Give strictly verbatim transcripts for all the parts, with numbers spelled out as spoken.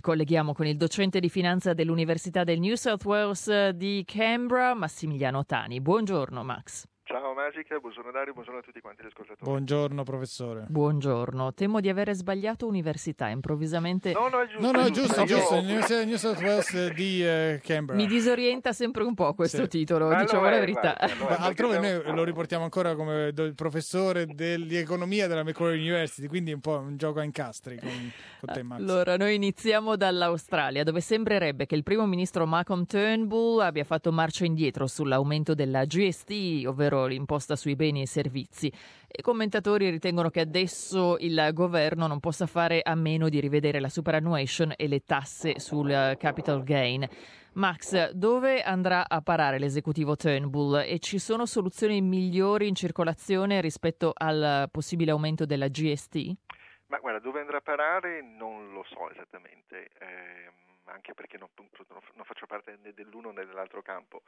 colleghiamo con il docente di finanza dell'Università del New South Wales di Canberra, Massimiliano Tani. Buongiorno Max. Ciao Magica, buongiorno Dario, buongiorno a tutti quanti gli ascoltatori. Buongiorno professore. Buongiorno, temo di avere sbagliato università, improvvisamente... No, no, è giusto. No, no, è è giusto, io... giusto, l'Università del New South Wales di eh, Canberra. Mi disorienta sempre un po' questo Sì. titolo, Ma diciamo lo è, la verità. guarda, lo è, Ma altrove siamo... noi lo riportiamo ancora come do- il professore del- di economia della Macquarie University, quindi è un po' un gioco a incastri con, con te, Max. Allora, noi iniziamo dall'Australia, dove sembrerebbe che il primo ministro Malcolm Turnbull abbia fatto marcia indietro sull'aumento della G S T, ovvero l'imposta sui beni e servizi. I commentatori ritengono che adesso il governo non possa fare a meno di rivedere la superannuation e le tasse sul capital gain. Max, dove andrà a parare l'esecutivo Turnbull e ci sono soluzioni migliori in circolazione rispetto al possibile aumento della G S T? Ma guarda, dove andrà a parare non lo so esattamente, eh, anche perché non, non faccio parte né dell'uno né dell'altro campo.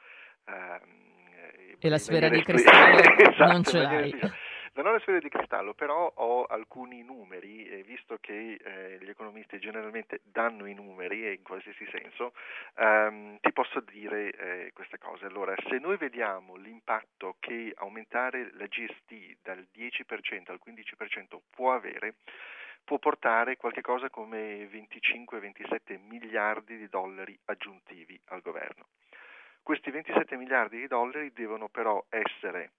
Eh, e la sfera di sp- cristallo esatto, non ce l'hai. Non ho la sfera di cristallo, però ho alcuni numeri e visto che eh, gli economisti generalmente danno i numeri e in qualsiasi senso, ehm, ti posso dire eh, queste cose. Allora, se noi vediamo l'impatto che aumentare la G S T dal dieci per cento al quindici per cento può avere, può portare qualche cosa come venticinque ventisette miliardi di dollari aggiuntivi al governo. Questi ventisette miliardi di dollari devono però essere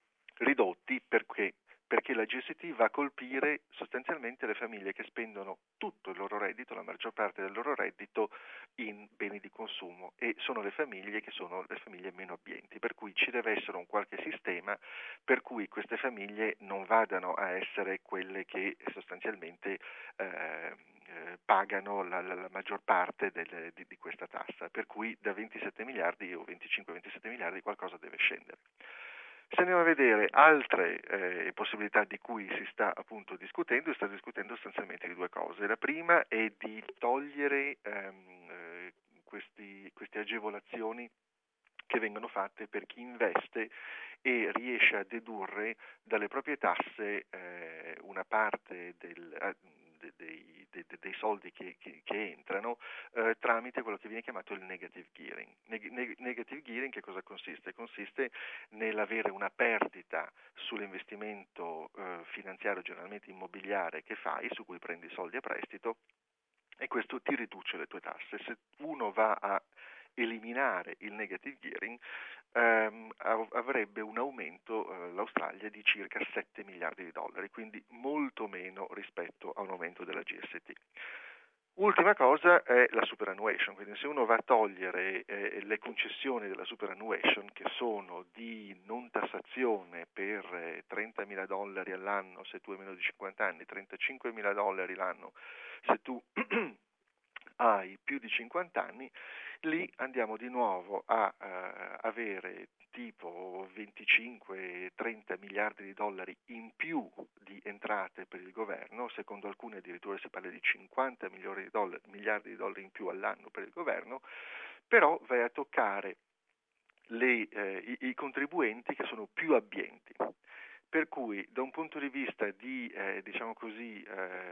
ridotti perché perché la G S T va a colpire sostanzialmente le famiglie che spendono tutto il loro reddito, la maggior parte del loro reddito in beni di consumo e sono le famiglie che sono le famiglie meno abbienti, per cui ci deve essere un qualche sistema per cui queste famiglie non vadano a essere quelle che sostanzialmente eh, eh, pagano la, la, la maggior parte delle, di, di questa tassa, per cui da ventisette miliardi o venticinque ventisette miliardi qualcosa deve scendere. Se andiamo a vedere altre eh, possibilità di cui si sta appunto discutendo, si sta discutendo sostanzialmente di due cose. La prima è di togliere ehm, eh, questi, queste agevolazioni che vengono fatte per chi investe e riesce a dedurre dalle proprie tasse eh, una parte del, eh, de, dei, de, de, dei soldi che, che, che entrano eh, tramite quello che viene chiamato il negative gearing. Neg- negative gearing che cosa consiste? Consiste nell'avere una perdita sull'investimento eh, finanziario, generalmente immobiliare, che fai, su cui prendi soldi a prestito, e questo ti riduce le tue tasse. Se uno va a eliminare il negative gearing ehm, avrebbe un aumento eh, l'Australia di circa sette miliardi di dollari, quindi molto meno rispetto a un aumento della G S T. Ultima cosa è la superannuation, quindi se uno va a togliere eh, le concessioni della superannuation, che sono di non tassazione per eh, trentamila dollari all'anno se tu hai meno di cinquanta anni, trentacinquemila dollari l'anno se tu hai più di cinquanta anni, lì andiamo di nuovo a uh, avere tipo venticinque trenta miliardi di dollari in più di entrate per il governo, secondo alcuni addirittura si parla di cinquanta miliardi di dollari, miliardi di dollari in più all'anno per il governo, però vai a toccare le, eh, i, i contribuenti che sono più abbienti. Per cui da un punto di vista di, eh, diciamo così,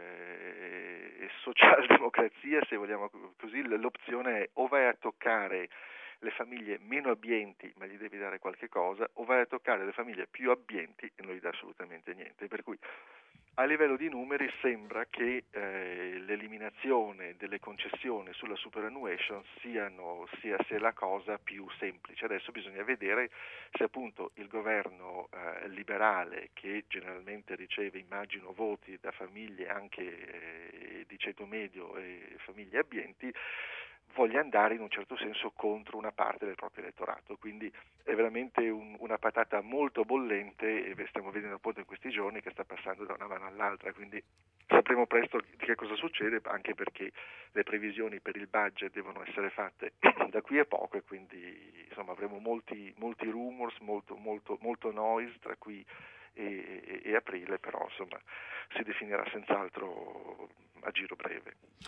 eh, socialdemocrazia, se vogliamo così, l'opzione è o vai a toccare le famiglie meno abbienti ma gli devi dare qualche cosa, o vai a toccare le famiglie più abbienti e non gli dai assolutamente niente. Per cui a livello di numeri sembra che eh, l'eliminazione delle concessioni sulla superannuation siano, sia, sia la cosa più semplice. Adesso bisogna vedere se appunto il governo eh, liberale, che generalmente riceve, immagino, voti da famiglie anche eh, di ceto medio e famiglie abbienti, voglia andare in un certo senso contro una parte del proprio elettorato, quindi è veramente un, una patata molto bollente e stiamo vedendo appunto in questi giorni che sta passando da una mano all'altra, quindi sapremo presto di che cosa succede, anche perché le previsioni per il budget devono essere fatte da qui a poco e quindi insomma avremo molti, molti rumors, molto, molto, molto noise tra qui e, e, e aprile, però insomma si definirà senz'altro a giro breve.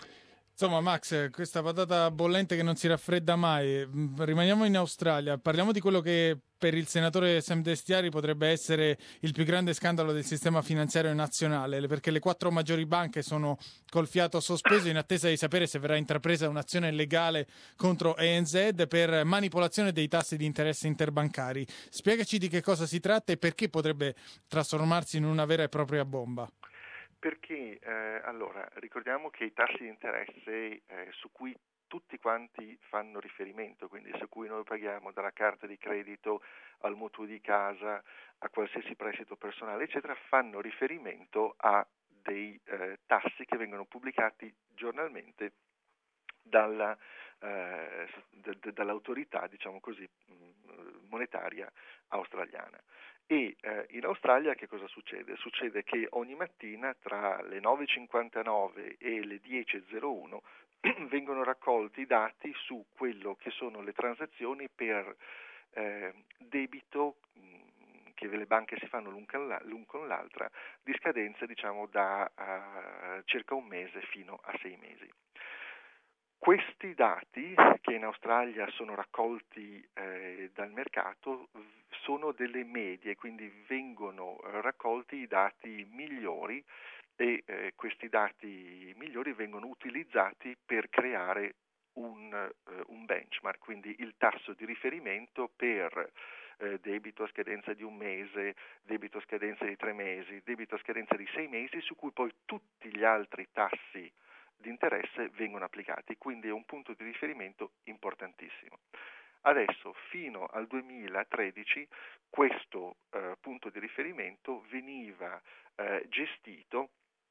Insomma, Max, questa patata bollente che non si raffredda mai. Rimaniamo in Australia, parliamo di quello che per il senatore Sam Destiari potrebbe essere il più grande scandalo del sistema finanziario nazionale, perché le quattro maggiori banche sono col fiato sospeso in attesa di sapere se verrà intrapresa un'azione legale contro A N Z per manipolazione dei tassi di interesse interbancari. Spiegaci di che cosa si tratta e perché potrebbe trasformarsi in una vera e propria bomba. Perché, eh, allora, ricordiamo che i tassi di interesse eh, su cui tutti quanti fanno riferimento, quindi su cui noi paghiamo dalla carta di credito al mutuo di casa, a qualsiasi prestito personale, eccetera, fanno riferimento a dei eh, tassi che vengono pubblicati giornalmente dalla, eh, d- d- dall'autorità, diciamo così, monetaria australiana. E eh, in Australia che cosa succede? Succede che ogni mattina tra le nove e cinquantanove e le dieci e zero uno vengono raccolti i dati su quello che sono le transazioni per eh, debito mh, che le banche si fanno l'un con, la, l'un con l'altra di scadenza, diciamo, da uh, circa un mese fino a sei mesi. Questi dati, che in Australia sono raccolti eh, dal mercato, sono delle medie, quindi vengono raccolti i dati migliori e eh, questi dati migliori vengono utilizzati per creare un, eh, un benchmark, quindi il tasso di riferimento per eh, debito a scadenza di un mese, debito a scadenza di tre mesi, debito a scadenza di sei mesi, su cui poi tutti gli altri tassi di interesse vengono applicati, quindi è un punto di riferimento importantissimo. Adesso, fino al duemilatredici, questo eh, punto di riferimento veniva eh, gestito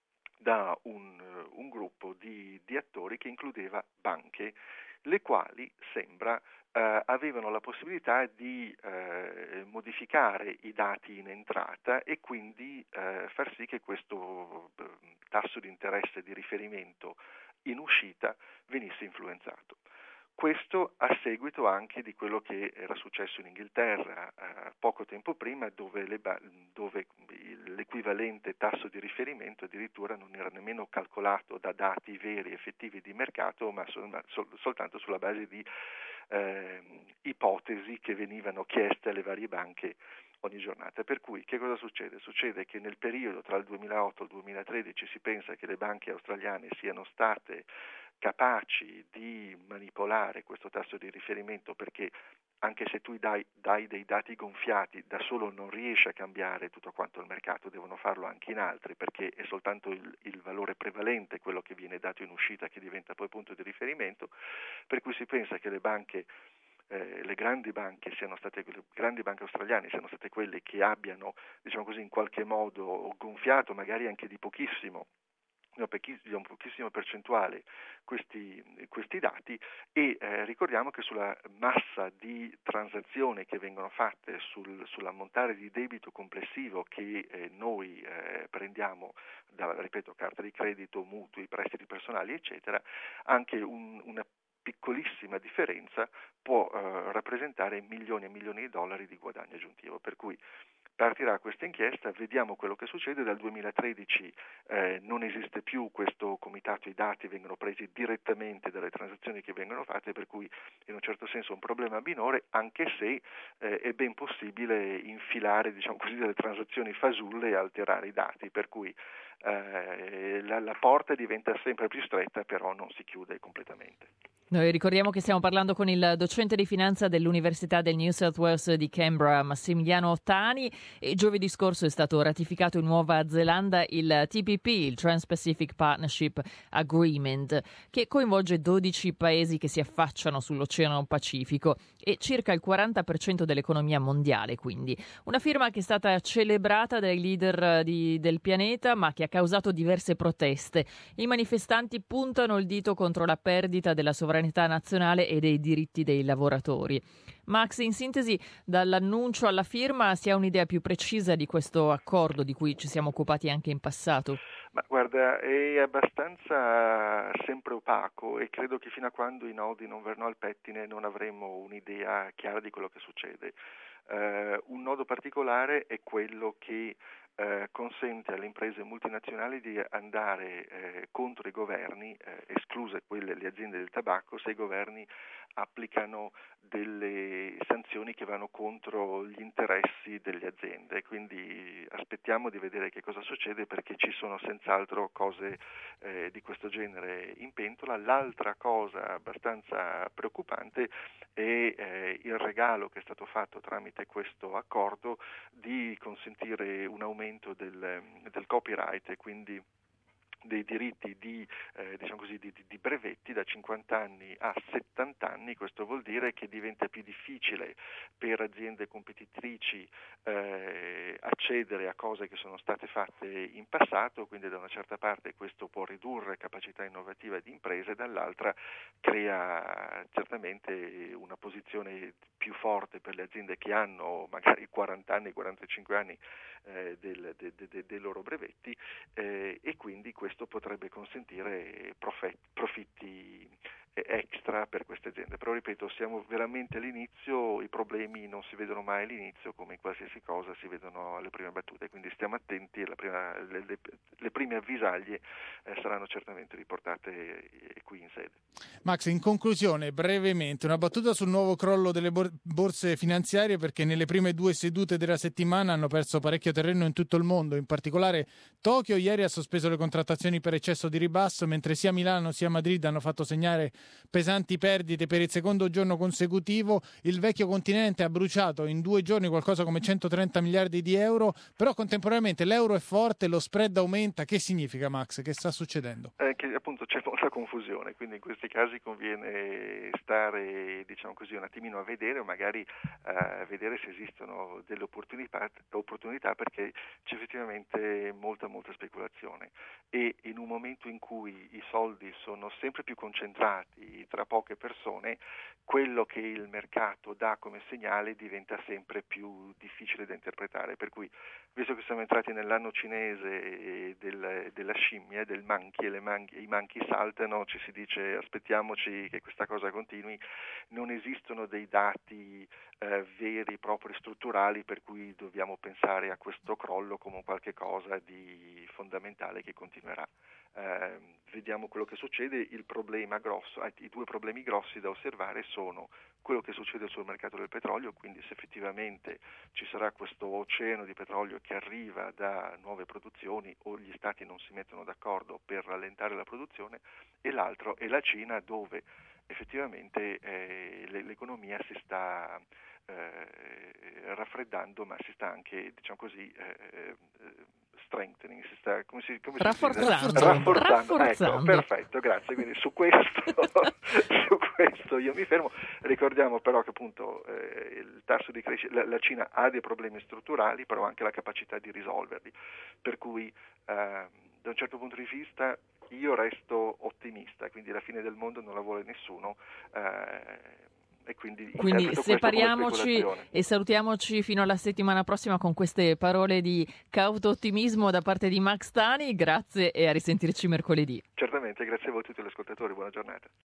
da un, un gruppo di, di attori che includeva banche, le quali sembra eh, avevano la possibilità di eh, modificare i dati in entrata e quindi eh, far sì che questo eh, tasso di interesse di riferimento in uscita venisse influenzato. Questo a seguito anche di quello che era successo in Inghilterra eh, poco tempo prima, dove, le ba- dove l'equivalente tasso di riferimento addirittura non era nemmeno calcolato da dati veri effettivi di mercato, ma sol- sol- soltanto sulla base di eh, ipotesi che venivano chieste alle varie banche ogni giornata. Per cui che cosa succede? Succede che nel periodo tra il duemilaotto e il duemilatredici si pensa che le banche australiane siano state capaci di manipolare questo tasso di riferimento, perché anche se tu dai, dai dei dati gonfiati, da solo non riesci a cambiare tutto quanto il mercato, devono farlo anche in altri, perché è soltanto il, il valore prevalente, quello che viene dato in uscita, che diventa poi punto di riferimento, per cui si pensa che le banche Eh, le grandi banche siano state le grandi banche australiane siano state quelle che abbiano, diciamo così, in qualche modo gonfiato, magari anche di pochissimo, no, di un pochissimo percentuale questi, questi dati e eh, ricordiamo che sulla massa di transazioni che vengono fatte sul, sull'ammontare di debito complessivo che eh, noi eh, prendiamo da, ripeto, carta di credito, mutui, prestiti personali, eccetera, anche un, una piccolissima differenza può eh, rappresentare milioni e milioni di dollari di guadagno aggiuntivo, per cui partirà questa inchiesta, vediamo quello che succede. Dal duemilatredici eh, non esiste più questo comitato, i dati vengono presi direttamente dalle transazioni che vengono fatte, per cui in un certo senso è un problema minore, anche se eh, è ben possibile infilare, diciamo così, delle transazioni fasulle e alterare i dati, per cui eh, la, la porta diventa sempre più stretta, però non si chiude completamente. Noi ricordiamo che stiamo parlando con il docente di finanza dell'Università del New South Wales di Canberra, Massimiliano Tani, e giovedì scorso è stato ratificato in Nuova Zelanda il T P P, il Trans-Pacific Partnership Agreement, che coinvolge dodici paesi che si affacciano sull'Oceano Pacifico e circa il quaranta per cento dell'economia mondiale, quindi. Una firma che è stata celebrata dai leader di, del pianeta, ma che ha causato diverse proteste. I manifestanti puntano il dito contro la perdita della sovranità nazionale e dei diritti dei lavoratori. Max, in sintesi, dall'annuncio alla firma si ha un'idea più precisa di questo accordo di cui ci siamo occupati anche in passato? Ma guarda, è abbastanza sempre opaco e credo che fino a quando i nodi non verranno al pettine non avremo un'idea chiara di quello che succede. Uh, un nodo particolare è quello che eh, consente alle imprese multinazionali di andare eh, contro i governi, eh, escluse quelle le aziende del tabacco, se i governi applicano delle sanzioni che vanno contro gli interessi delle aziende. Quindi aspettiamo di vedere che cosa succede, perché ci sono senz'altro cose eh, di questo genere in pentola. L'altra cosa abbastanza preoccupante è eh, il regalo che è stato fatto tramite questo accordo di consentire un aumento del, del copyright e quindi dei diritti di, eh, diciamo così, di, di brevetti da cinquanta anni a settanta anni. Questo vuol dire che diventa più difficile per aziende competitrici eh, accedere a cose che sono state fatte in passato, quindi da una certa parte questo può ridurre capacità innovativa di imprese, dall'altra crea certamente una posizione più forte per le aziende che hanno magari quaranta anni, quarantacinque anni eh, del, de, de, de, dei loro brevetti eh, e quindi questo potrebbe consentire profitti, profitti extra per queste aziende. Però ripeto, siamo veramente all'inizio, i problemi non si vedono mai all'inizio, come in qualsiasi cosa si vedono alle prime battute, quindi stiamo attenti, la prima, le, le, le prime avvisaglie eh, saranno certamente riportate eh, qui in sede. Max, in conclusione, brevemente, una battuta sul nuovo crollo delle borse finanziarie, perché nelle prime due sedute della settimana hanno perso parecchio terreno in tutto il mondo, in particolare Tokyo ieri ha sospeso le contrattazioni per eccesso di ribasso, mentre sia Milano sia Madrid hanno fatto segnare pesanti perdite per il secondo giorno consecutivo. Il vecchio continente ha bruciato in due giorni qualcosa come centotrenta miliardi di euro, però contemporaneamente l'euro è forte, lo spread aumenta. Che significa, Max? Che sta succedendo? Eh, che appunto c'è molta confusione, quindi in questi casi conviene stare, diciamo così, un attimino a vedere o magari a eh, vedere se esistono delle opportunità, opportunità perché c'è effettivamente molta molta speculazione e in un momento in cui i soldi sono sempre più concentrati tra poche persone, quello che il mercato dà come segnale diventa sempre più difficile da interpretare, per cui visto che siamo entrati nell'anno cinese del, della scimmia, del monkey, e le monkey, i monkey saltano, ci si dice aspettiamoci che questa cosa continui, non esistono dei dati eh, veri, propri, strutturali, per cui dobbiamo pensare a questo crollo come qualche cosa di fondamentale che continuerà. Eh, vediamo quello che succede. Il problema grosso, i due problemi grossi da osservare sono quello che succede sul mercato del petrolio, quindi se effettivamente ci sarà questo oceano di petrolio che arriva da nuove produzioni o gli stati non si mettono d'accordo per rallentare la produzione, e l'altro è la Cina, dove effettivamente eh, l'economia si sta eh, raffreddando, ma si sta anche, diciamo così, eh, strengthening, si sta come si, come rafforzando. Si rafforzando. rafforzando. Ecco, perfetto, grazie. Quindi su questo, su questo io mi fermo. Ricordiamo però che appunto eh, il tasso di crescita, la, la Cina ha dei problemi strutturali, però anche la capacità di risolverli. Per cui eh, da un certo punto di vista io resto ottimista, quindi la fine del mondo non la vuole nessuno. Eh, E quindi, quindi separiamoci e salutiamoci fino alla settimana prossima con queste parole di cauto ottimismo da parte di Max Tani. Grazie e a risentirci mercoledì. Certamente, grazie a voi tutti gli ascoltatori, buona giornata.